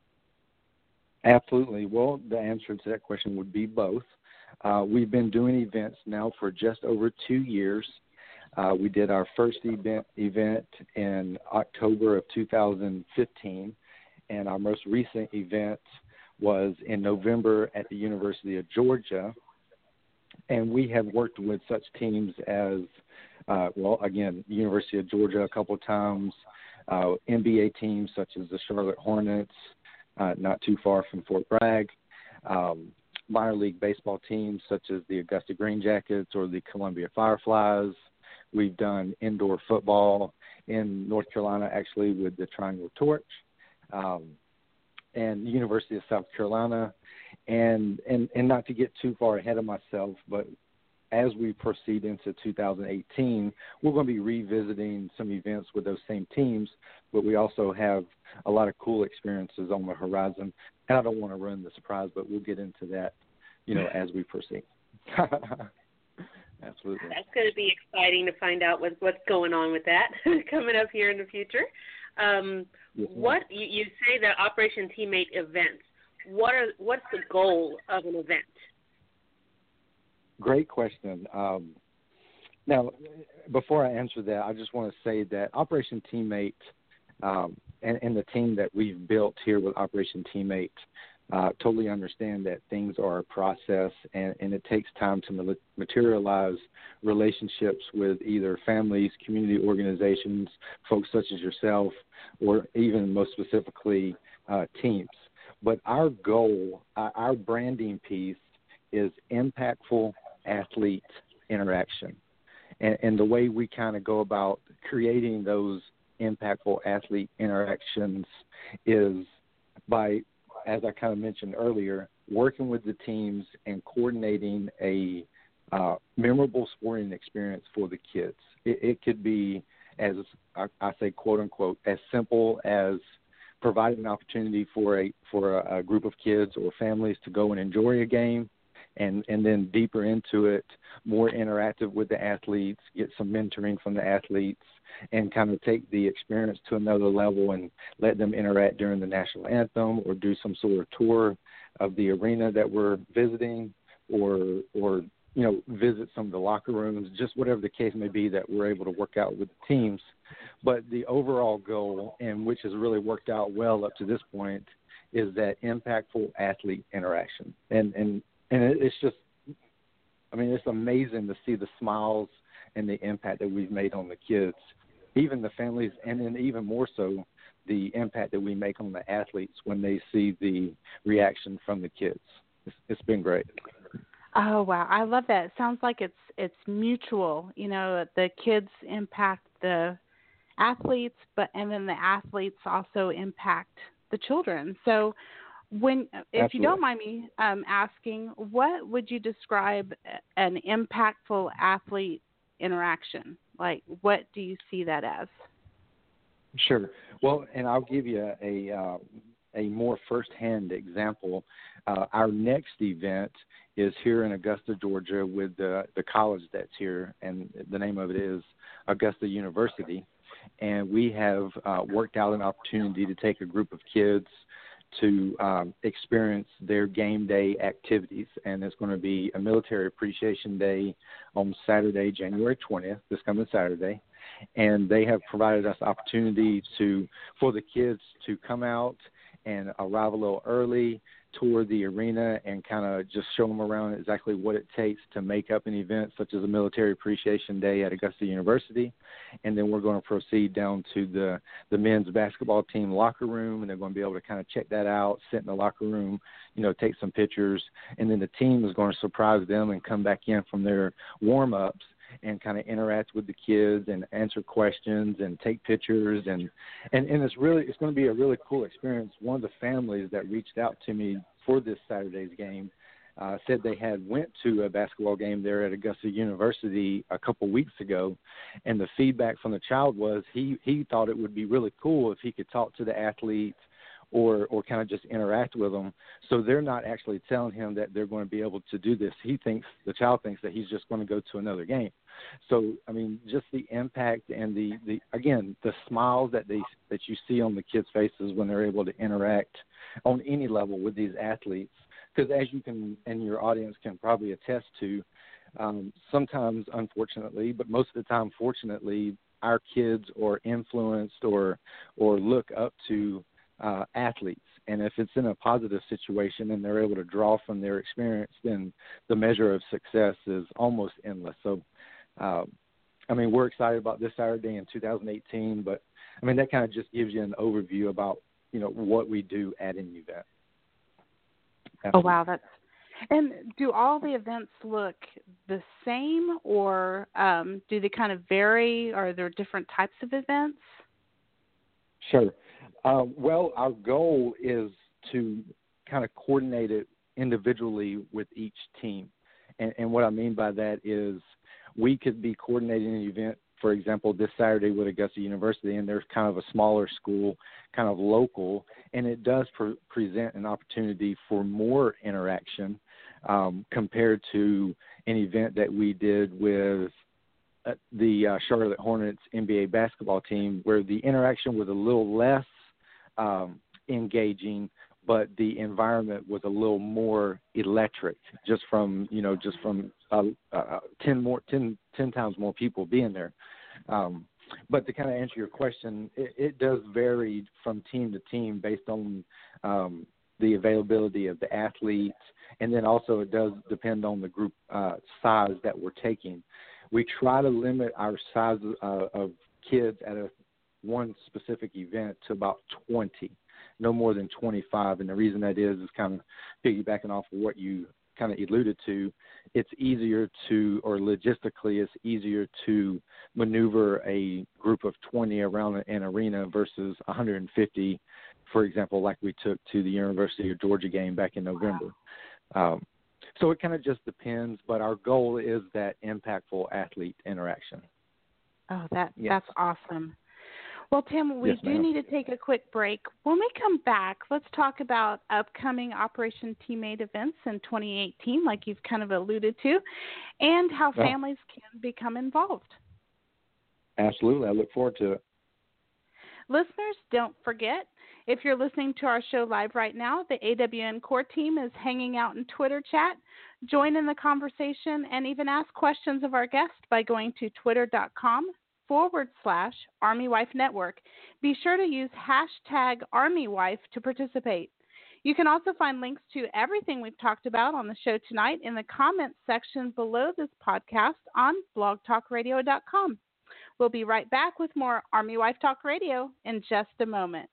Absolutely. Well, the answer to that question would be both. Uh, we've been doing events now for just over two years. Uh, we did our first event event in October of two thousand fifteen, and our most recent event was in November at the University of Georgia. And we have worked with such teams as, uh, well, again, University of Georgia a couple of times, uh, N B A teams such as the Charlotte Hornets, uh, not too far from Fort Bragg, um, minor league baseball teams such as the Augusta Green Jackets or the Columbia Fireflies. We've done indoor football in North Carolina, actually, with the Triangle Torch, um, and University of South Carolina. And, and, and not to get too far ahead of myself, but as we proceed into two thousand eighteen, we're going to be revisiting some events with those same teams, but we also have a lot of cool experiences on the horizon. And I don't want to ruin the surprise, but we'll get into that, you know, as we proceed. Absolutely. That's going to be exciting to find out what, what's going on with that coming up here in the future. Um, yes, what you, you say the Operation Teammate events. What are what's the goal of an event? Great question. Um, now, before I answer that, I just want to say that Operation Teammate um, and, and the team that we've built here with Operation Teammate uh, totally understand that things are a process, and, and it takes time to materialize relationships with either families, community organizations, folks such as yourself, or even most specifically uh, teams. But our goal, uh, our branding piece is impactful athlete interaction. And, and the way we kind of go about creating those impactful athlete interactions is by, as I kind of mentioned earlier, working with the teams and coordinating a uh, memorable sporting experience for the kids. It, it could be, as I, I say, quote unquote, as simple as providing an opportunity for a for a, a group of kids or families to go and enjoy a game, and, and then deeper into it, more interactive with the athletes, get some mentoring from the athletes, and kind of take the experience to another level and let them interact during the national anthem or do some sort of tour of the arena that we're visiting, or or you know, visit some of the locker rooms, just whatever the case may be that we're able to work out with the teams. But the overall goal, and which has really worked out well up to this point, is that impactful athlete interaction. And and, and it's just, I mean, it's amazing to see the smiles and the impact that we've made on the kids, even the families, and then even more so the impact that we make on the athletes when they see the reaction from the kids. It's, it's been great. Oh wow, I love that. It sounds like it's it's mutual. You know, the kids impact the athletes, but and then the athletes also impact the children. So, when if Absolutely. you don't mind me um, asking, what would you describe an impactful athlete interaction? Like, what do you see that as? Sure. Well, and I'll give you a a, uh, a more firsthand example. Uh, our next event is here in Augusta, Georgia, with the, the college that's here, and the name of it is Augusta University. And we have uh, worked out an opportunity to take a group of kids to um, experience their game day activities. And it's going to be a Military Appreciation Day on Saturday, January twentieth, this coming Saturday. And they have provided us opportunity to for the kids to come out and arrive a little early, tour the arena, and kind of just show them around exactly what it takes to make up an event such as a Military Appreciation Day at Augusta University. And then we're going to proceed down to the, the men's basketball team locker room, and they're going to be able to kind of check that out, sit in the locker room, you know, take some pictures. And then the team is going to surprise them and come back in from their warm-ups and kind of interact with the kids and answer questions and take pictures. And, and, and it's really, it's going to be a really cool experience. One of the families that reached out to me for this Saturday's game uh, said they had went to a basketball game there at Augusta University a couple weeks ago. And the feedback from the child was he, he thought it would be really cool if he could talk to the athletes or or kind of just interact with them. So they're not actually telling him that they're going to be able to do this. He thinks, the child thinks that he's just going to go to another game. So, I mean, just the impact and the, the again, the smiles that they that you see on the kids' faces when they're able to interact on any level with these athletes. Because as you can, and your audience can probably attest to, um, sometimes, unfortunately, but most of the time, fortunately, our kids are influenced or or look up to Uh, athletes, and if it's in a positive situation and they're able to draw from their experience, then the measure of success is almost endless. So, uh, I mean, we're excited about this Saturday in two thousand eighteen, but I mean, that kind of just gives you an overview about, you know, what we do at an event. Absolutely. Oh, wow. That's, and do all the events look the same, or um, do they kind of vary? Are there different types of events? Sure. Uh, well, our goal is to kind of coordinate it individually with each team. And, and what I mean by that is we could be coordinating an event, for example, this Saturday with Augusta University, and there's kind of a smaller school, kind of local, and it does pre- present an opportunity for more interaction um, compared to an event that we did with uh, the uh, Charlotte Hornets N B A basketball team, where the interaction was a little less um, engaging, but the environment was a little more electric, just from you know just from uh, uh, ten more ten ten times more people being there. Um, but to kind of answer your question, it, it does vary from team to team based on um, the availability of the athletes, and then also it does depend on the group uh, size that we're taking. We try to limit our size uh, of kids at a one specific event to about twenty. No more than twenty-five, and the reason that is is kind of piggybacking off of what you kind of alluded to. It's easier to, or logistically, it's easier to maneuver a group of twenty around an arena versus one hundred fifty, for example, like we took to the University of Georgia game back in November. Um, so it kind of just depends, but our goal is that impactful athlete interaction. Oh, that Yes. that's awesome. Well, Tim, we Yes, do ma'am. need to take a quick break. When we come back, let's talk about upcoming Operation Teammate events in twenty eighteen, like you've kind of alluded to, and how Yeah. families can become involved. Absolutely. I look forward to it. Listeners, don't forget, if you're listening to our show live right now, the A W N Core team is hanging out in Twitter chat. Join in the conversation and even ask questions of our guest by going to twitter.com forward slash Army Wife Network. Be sure to use hashtag Army Wife to participate. You can also find links to everything we've talked about on the show tonight in the comments section below this podcast on blog talk radio dot com. We'll be right back with more Army Wife Talk Radio in just a moment.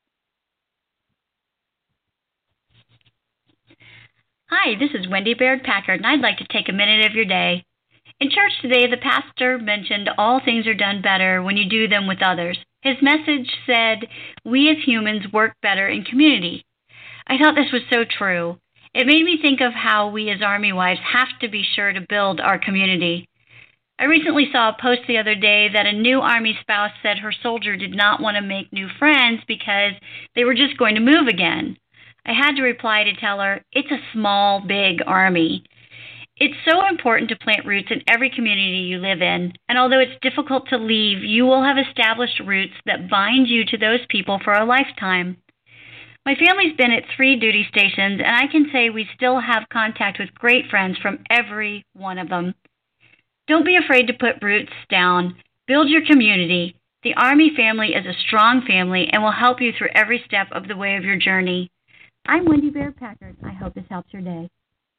Hi, this is Wendy Baird Packard, and I'd like to take a minute of your day. In church today, the pastor mentioned all things are done better when you do them with others. His message said, we as humans work better in community. I thought this was so true. It made me think of how we as Army wives have to be sure to build our community. I recently saw a post the other day that a new Army spouse said her soldier did not want to make new friends because they were just going to move again. I had to reply to tell her, it's a small, big Army. It's so important to plant roots in every community you live in, and although it's difficult to leave, you will have established roots that bind you to those people for a lifetime. My family's been at three duty stations, and I can say we still have contact with great friends from every one of them. Don't be afraid to put roots down. Build your community. The Army family is a strong family and will help you through every step of the way of your journey. I'm Wendy Baird Packard. I hope this helps your day.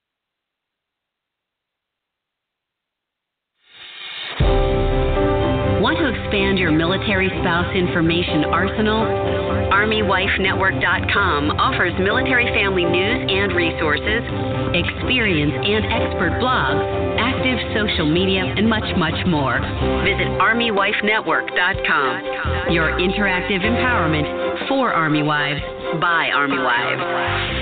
Want to expand your military spouse information arsenal? Army Wife Network dot com offers military family news and resources, experience and expert blogs, active social media, and much, much more. Visit Army Wife Network dot com. Your interactive empowerment for Army wives by Army wives.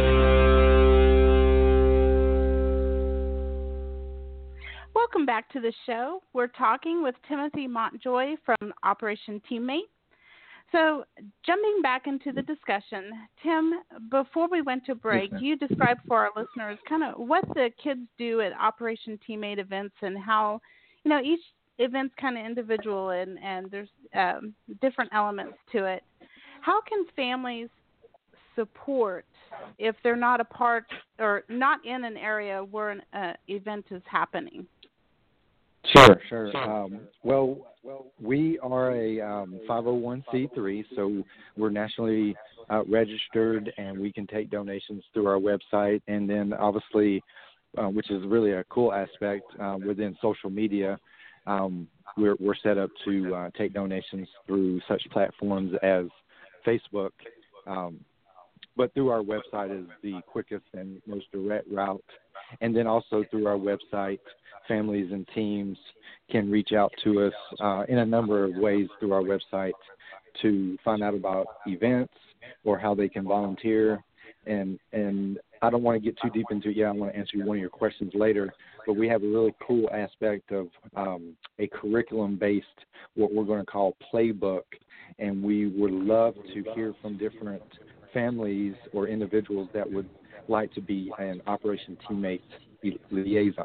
Welcome back to the show. We're talking with Timothy Montjoy from Operation Teammate. So, jumping back into the discussion, Tim, before we went to break, Yes, you described for our listeners kind of what the kids do at Operation Teammate events and how, you know, each event's kind of individual and, and there's um, different elements to it. How can families support if they're not a part or not in an area where an uh, event is happening? Sure, sure. Um, well, we are a um, five oh one c three, so we're nationally uh, registered, and we can take donations through our website. And then, obviously, uh, which is really a cool aspect uh, within social media, um, we're, we're set up to uh, take donations through such platforms as Facebook, um, but through our website is the quickest and most direct route. And then also through our website, families and teams can reach out to us uh, in a number of ways through our website to find out about events or how they can volunteer. And and I don't want to get too deep into it yet. I want to answer one of your questions later. But we have a really cool aspect of um, a curriculum-based, what we're going to call playbook. And we would love to hear from different families or individuals that would like to be an Operation Teammate liaison.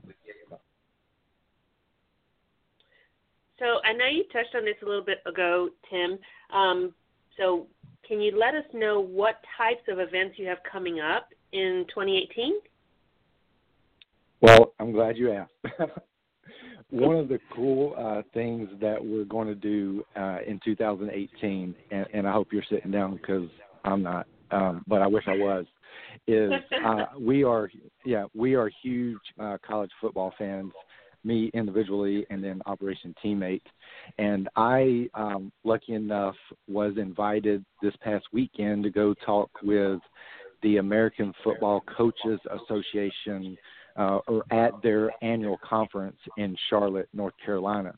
So I know you touched on this a little bit ago, Tim. Um, so can you let us know what types of events you have coming up in twenty eighteen? Well, I'm glad you asked. One of the cool uh, things that we're going to do uh, in two thousand eighteen, and, and I hope you're sitting down because I'm not, um, but I wish I was, is uh, we are, yeah, we are huge uh, college football fans, me individually and then Operation Teammate. And I, um, lucky enough, was invited this past weekend to go talk with the American Football Coaches Association uh, or at their annual conference in Charlotte, North Carolina.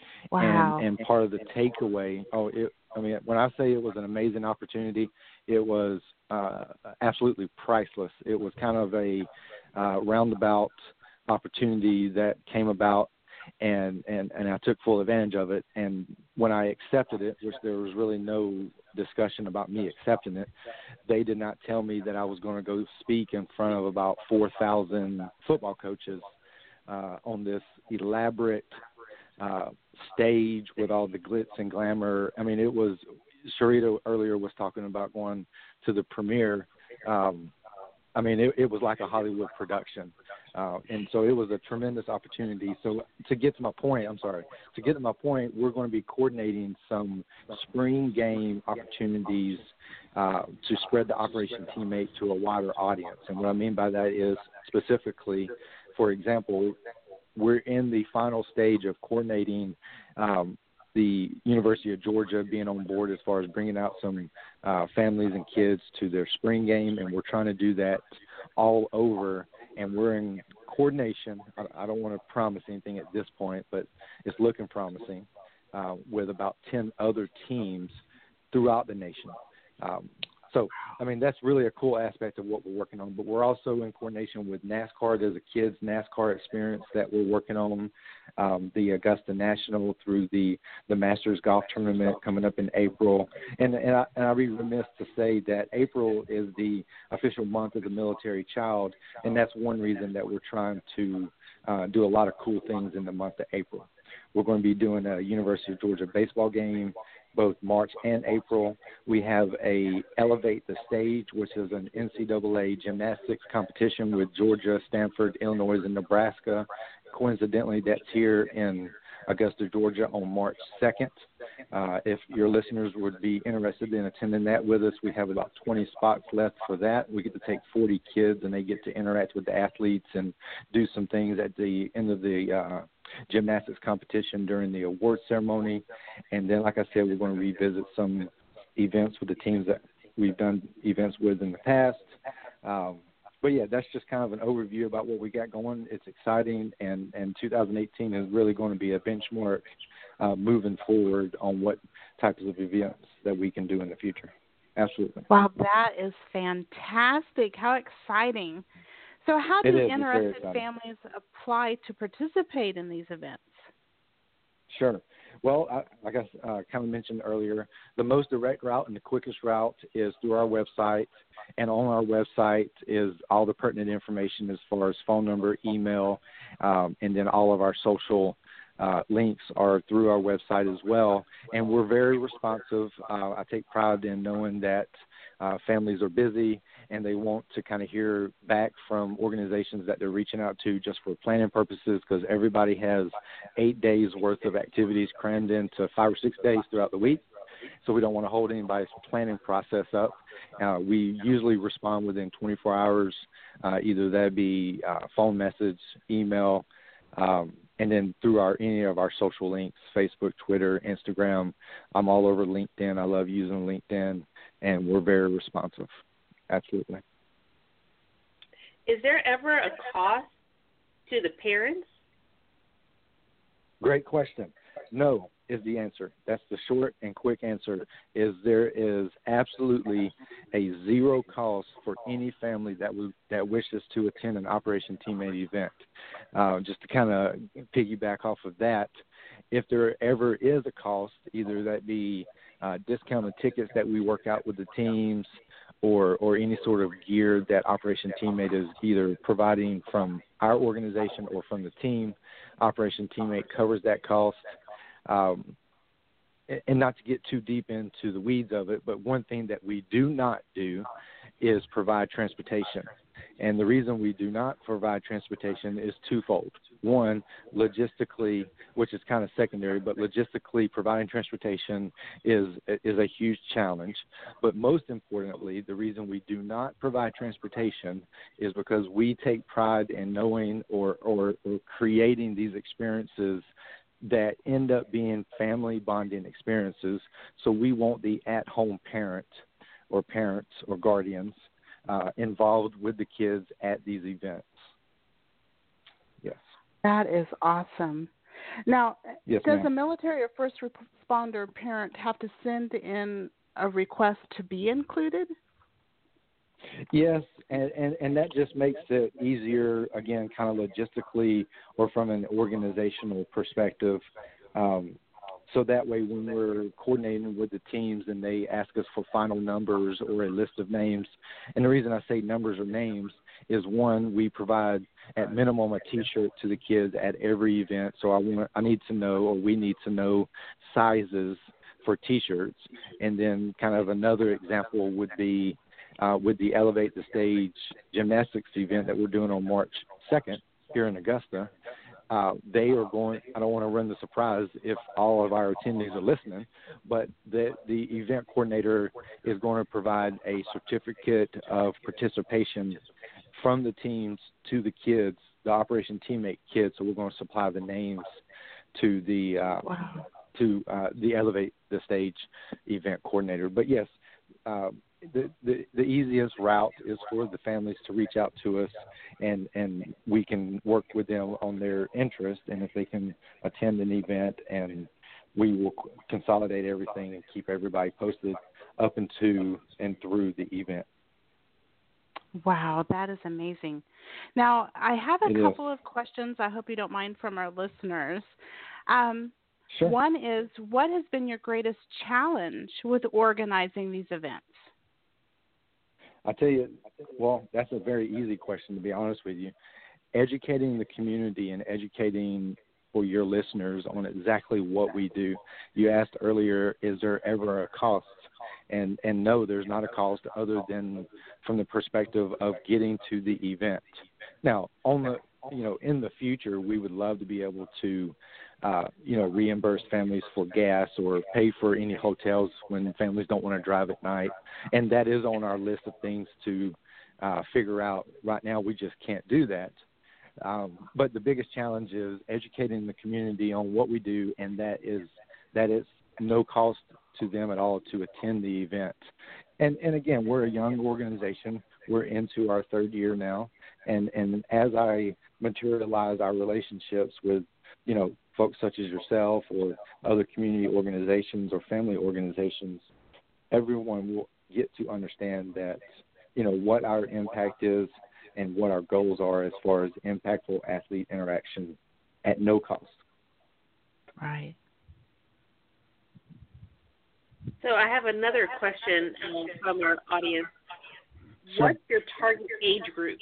Wow. And, and part of the takeaway, oh, it, I mean, when I say it was an amazing opportunity, it was uh, absolutely priceless. It was kind of a uh, roundabout opportunity that came about, and, and, and I took full advantage of it. And when I accepted it, which there was really no discussion about me accepting it, they did not tell me that I was going to go speak in front of about four thousand football coaches uh, on this elaborate uh, stage with all the glitz and glamour. I mean, it was, Sharita earlier was talking about going to the premiere. Um, I mean, it, it was like a Hollywood production. Uh, and so it was a tremendous opportunity. So to get to my point, I'm sorry, to get to my point, we're going to be coordinating some spring game opportunities uh, to spread the Operation Teammate to a wider audience. And what I mean by that is specifically, for example, we're in the final stage of coordinating um, the University of Georgia being on board as far as bringing out some uh, families and kids to their spring game, and we're trying to do that all over, and we're in coordination. I, I don't want to promise anything at this point, but it's looking promising uh, with about ten other teams throughout the nation. Um, so, I mean, that's really a cool aspect of what we're working on, but we're also in coordination with NASCAR. There's a kids' NASCAR experience that we're working on, um, the Augusta National through the, the Masters Golf Tournament coming up in April. And, and, I, and I'd be remiss to say that April is the official month of the military child, and that's one reason that we're trying to uh, do a lot of cool things in the month of April. We're going to be doing a University of Georgia baseball game both March and April. We have a Elevate the Stage, which is an N C double A gymnastics competition with Georgia, Stanford, Illinois, and Nebraska. Coincidentally, that's here in Augusta, Georgia on March second. Uh, if your listeners would be interested in attending that with us, we have about twenty spots left for that. We get to take forty kids, and they get to interact with the athletes and do some things at the end of the uh, gymnastics competition during the award ceremony. And then, like I said, we're going to revisit some events with the teams that we've done events with in the past. Um, but, yeah, that's just kind of an overview about what we got going. It's exciting, and, and two thousand eighteen is really going to be a benchmark uh, moving forward on what types of events that we can do in the future. Absolutely. Wow, that is fantastic. How exciting. So how do interested families apply to participate in these events? Sure. Well, I, like I uh, kind of mentioned earlier, the most direct route and the quickest route is through our website. And on our website is all the pertinent information as far as phone number, email, um, and then all of our social uh, links are through our website as well. And we're very responsive. Uh, I take pride in knowing that uh, families are busy and they want to kind of hear back from organizations that they're reaching out to just for planning purposes, because everybody has eight days worth of activities crammed into five or six days throughout the week. So we don't want to hold anybody's planning process up. Uh, we usually respond within twenty-four hours. Uh, either that be uh, phone message, email, um, and then through our any of our social links, Facebook, Twitter, Instagram, I'm all over LinkedIn. I love using LinkedIn, and we're very responsive. Absolutely. Is there ever a cost to the parents? Great question. No is the answer. That's the short and quick answer, is there is absolutely a zero cost for any family that w- that wishes to attend an Operation Teammate event. Uh, just to kind of piggyback off of that, if there ever is a cost, either that be uh, discounted tickets that we work out with the teams, or or any sort of gear that Operation Teammate is either providing from our organization or from the team, Operation Teammate covers that cost. Um, and not to get too deep into the weeds of it, but one thing that we do not do is provide transportation. And the reason we do not provide transportation is twofold. One, logistically, which is kind of secondary, but logistically providing transportation is is a huge challenge. But most importantly, the reason we do not provide transportation is because we take pride in knowing or, or, or creating these experiences that end up being family bonding experiences. So we want the at-home parent or parents or guardians uh, involved with the kids at these events. Yes. That is awesome. Now, yes, does ma'am. a military or first responder parent have to send in a request to be included? Yes, and, and, and that just makes it easier, again, kind of logistically or from an organizational perspective. Um, so that way when we're coordinating with the teams and they ask us for final numbers or a list of names, and the reason I say numbers or names is, one, we provide at minimum a T-shirt to the kids at every event. So I want, I need to know, or we need to know, sizes for T-shirts. And then kind of another example would be Uh, with the Elevate the Stage gymnastics event that we're doing on March second here in Augusta. Uh, they are going, I don't want to run the surprise if all of our attendees are listening, but the, the event coordinator is going to provide a certificate of participation from the teams to the kids, the Operation Teammate kids. So we're going to supply the names to the, uh, wow. to uh, the Elevate the Stage event coordinator. But yes, uh, The, the the easiest route is for the families to reach out to us, and, and we can work with them on their interest, and if they can attend an event, and we will consolidate everything and keep everybody posted up into and through the event. Wow, that is amazing. Now, I have a it couple is. of questions I hope you don't mind from our listeners. Um, sure. One is, what has been your greatest challenge with organizing these events? I tell you, well, that's a very easy question, to be honest with you. Educating the community and educating for your listeners on exactly what we do. You asked earlier, is there ever a cost? And and no, there's not a cost other than from the perspective of getting to the event. Now, on the you know, in the future, we would love to be able to, uh, you know, reimburse families for gas or pay for any hotels when families don't want to drive at night. And that is on our list of things to uh, figure out. Right now, we just can't do that. Um, but the biggest challenge is educating the community on what we do, and that is that it's no cost to them at all to attend the event. And, and again, we're a young organization. We're into our third year now. And, and as I materialize our relationships with, you know, folks such as yourself or other community organizations or family organizations, everyone will get to understand that, you know, what our impact is and what our goals are as far as impactful athlete interaction at no cost. Right. So I have another question um, from our audience. Sure. What's your target age group?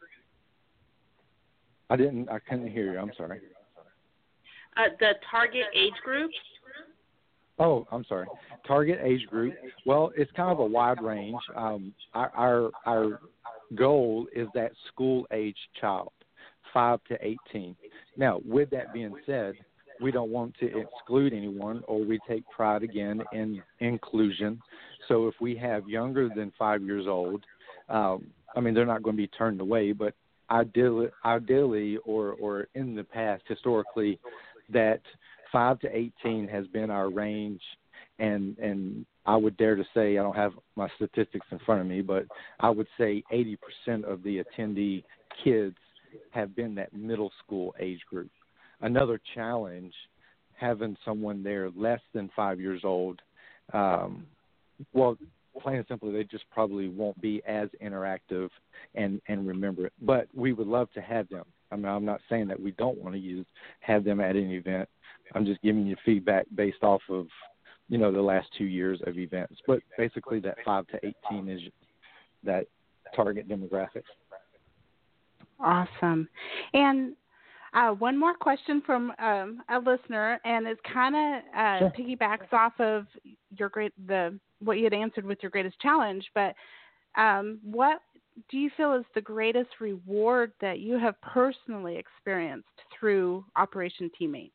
I didn't, I couldn't hear you. I'm sorry. Uh, the target age group? Oh, I'm sorry. Target age group. Well, it's kind of a wide range. Um, our, our our goal is that school age child, five to eighteen. Now, with that being said, we don't want to exclude anyone, or we take pride again in inclusion. So if we have younger than five years old, um, I mean, they're not going to be turned away, but ideally, ideally or, or in the past, historically, that five to eighteen has been our range, and and I would dare to say, I don't have my statistics in front of me, but I would say eighty percent of the attendee kids have been that middle school age group. Another challenge, having someone there less than five years old, um, well, plain and simply, they just probably won't be as interactive and, and remember it. But we would love to have them. I mean, I'm not saying that we don't want to use have them at an event. I'm just giving you feedback based off of, you know, the last two years of events. But basically that five to eighteen is that target demographic. Awesome. And uh, one more question from um, a listener, and it kind of uh, sure. piggybacks off of your great the what you had answered with your greatest challenge. But um, what do you feel is the greatest reward that you have personally experienced through Operation Teammate?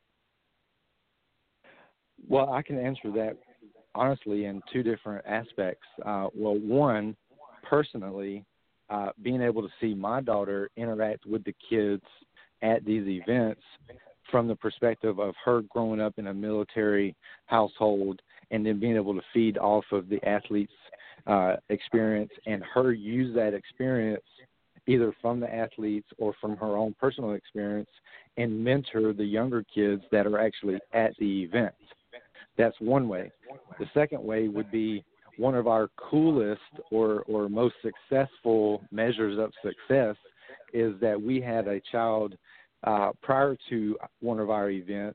Well, I can answer that honestly in two different aspects. Uh, well, one, personally, uh, being able to see my daughter interact with the kids at these events from the perspective of her growing up in a military household and then being able to feed off of the athletes' uh, experience and her use that experience either from the athletes or from her own personal experience and mentor the younger kids that are actually at the event. That's one way. The second way would be one of our coolest or, or most successful measures of success is that we had a child uh, prior to one of our events.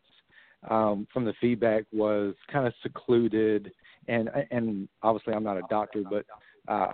Um, from the feedback was kind of secluded, and and obviously I'm not a doctor, but uh,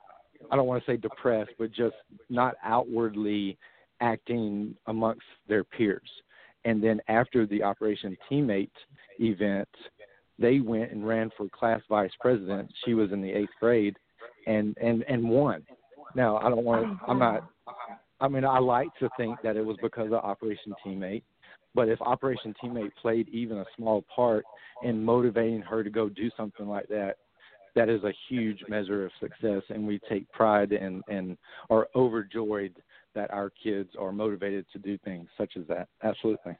I don't want to say depressed, but just not outwardly acting amongst their peers. And then after the Operation Teammate event, they went and ran for class vice president. She was in the eighth grade, and and and won. Now I don't want to. I'm not. I mean, I like to think that it was because of Operation Teammate. But if Operation Teammate played even a small part in motivating her to go do something like that, that is a huge measure of success, and we take pride and, and are overjoyed that our kids are motivated to do things such as that. Absolutely.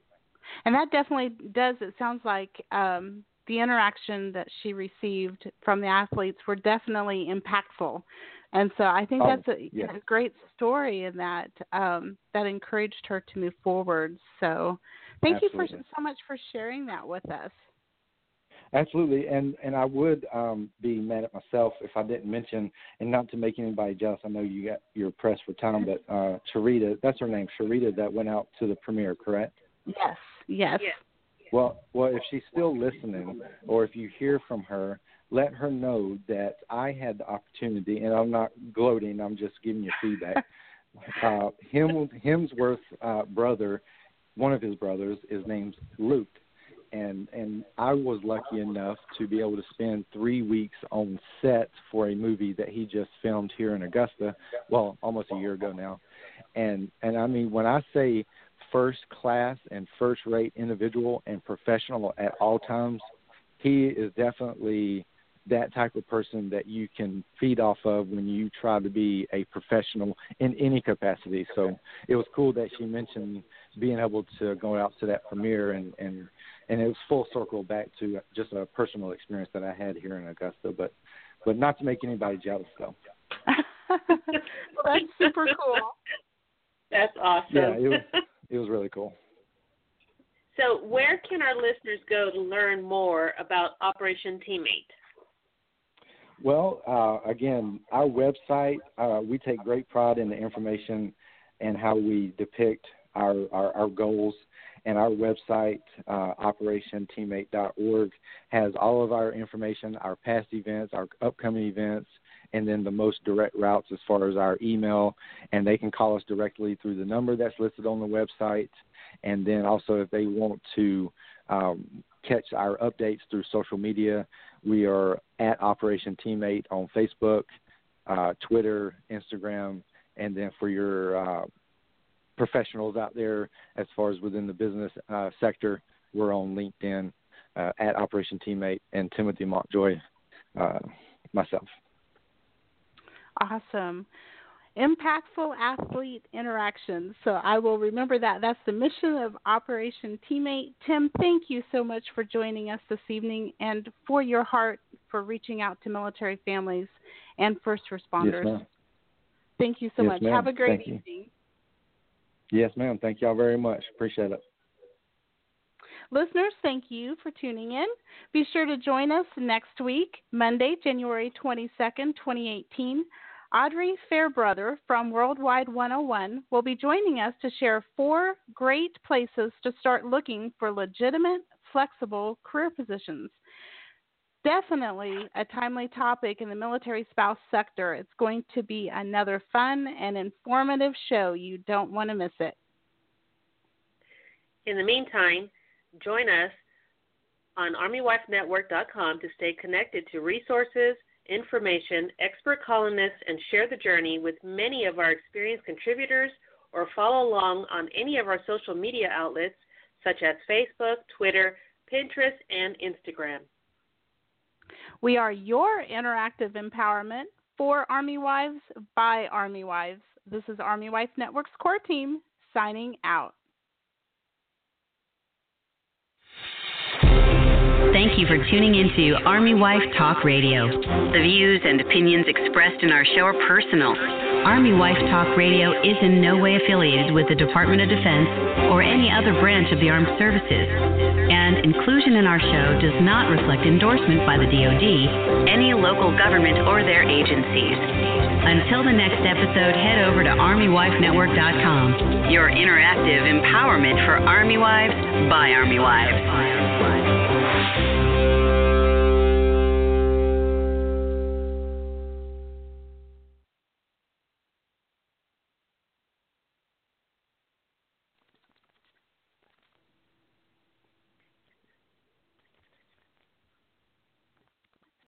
And that definitely does, it sounds like um, the interaction that she received from the athletes were definitely impactful. And so I think oh, that's a, yes. a great story in that um, that encouraged her to move forward. So thank Absolutely. you for so much for sharing that with us. Absolutely, and and I would um, be mad at myself if I didn't mention, and not to make anybody jealous, I know you got you're pressed for time, but uh, Sharita, that's her name, Sharita, that went out to the premiere, correct? Yes, yes. yes. Well, well, if she's still listening, or if you hear from her, let her know that I had the opportunity, and I'm not gloating, I'm just giving you feedback. uh, Hem, Hemsworth's uh, brother, one of his brothers, is named Luke. And and I was lucky enough to be able to spend three weeks on set for a movie that he just filmed here in Augusta, well, almost a year ago now. And and I mean, when I say first class and first rate individual and professional at all times, he is definitely that type of person that you can feed off of when you try to be a professional in any capacity. So it was cool that she mentioned being able to go out to that premiere, and, and, and it was full circle back to just a personal experience that I had here in Augusta, but, but not to make anybody jealous though. Well, that's super cool. That's awesome. Yeah, it was, it was really cool. So where can our listeners go to learn more about Operation Teammate? Well, uh, again, our website, uh, we take great pride in the information and how we depict our, our, our goals. And our website, uh, operation teammate dot org, has all of our information, our past events, our upcoming events, and then the most direct routes as far as our email. And they can call us directly through the number that's listed on the website. And then also if they want to um, catch our updates through social media, we are at Operation Teammate on Facebook, uh, Twitter, Instagram, and then for your uh, professionals out there as far as within the business uh, sector, we're on LinkedIn uh, at Operation Teammate, and Timothy Montjoy, uh, myself. Awesome. impactful athlete interactions. So I will remember that. That's the mission of Operation Teammate. Tim, thank you so much for joining us this evening and for your heart for reaching out to military families and first responders. Yes, ma'am. Thank you so yes, much. Ma'am. Have a great Thank evening. You. Yes, ma'am. Thank y'all very much. Appreciate it. Listeners, thank you for tuning in. Be sure to join us next week, Monday, January twenty-second, twenty eighteen. Audrey Fairbrother from Worldwide one oh one will be joining us to share four great places to start looking for legitimate, flexible career positions. Definitely a timely topic in the military spouse sector. It's going to be another fun and informative show. You don't want to miss it. In the meantime, join us on Army Wife Network dot com to stay connected to resources, information, expert columnists, and share the journey with many of our experienced contributors, or follow along on any of our social media outlets such as Facebook, Twitter, Pinterest, and Instagram. We are your interactive empowerment for Army Wives by Army Wives. This is Army Wife Network's core team signing out. Thank you for tuning into Army Wife Talk Radio. The views and opinions expressed in our show are personal. Army Wife Talk Radio is in no way affiliated with the Department of Defense or any other branch of the armed services. And inclusion in our show does not reflect endorsement by the D O D, any local government, or their agencies. Until the next episode, head over to Army Wife Network dot com, your interactive empowerment for Army Wives by Army Wives.